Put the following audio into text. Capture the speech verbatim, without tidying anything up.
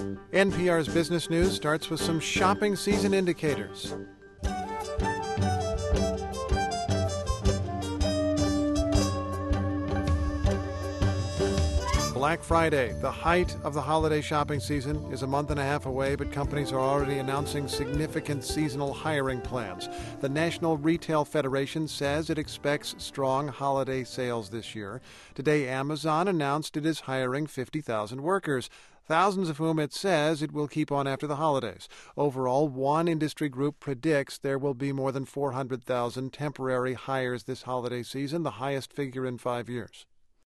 N P R's Business News starts with some shopping season indicators. Black Friday, the height of the holiday shopping season, is a month and a half away, but companies are already announcing significant seasonal hiring plans. The National Retail Federation says it expects strong holiday sales this year. Today, Amazon announced it is hiring fifty thousand workers, thousands of whom it says it will keep on after the holidays. Overall, one industry group predicts there will be more than four hundred thousand temporary hires this holiday season, the highest figure in five years.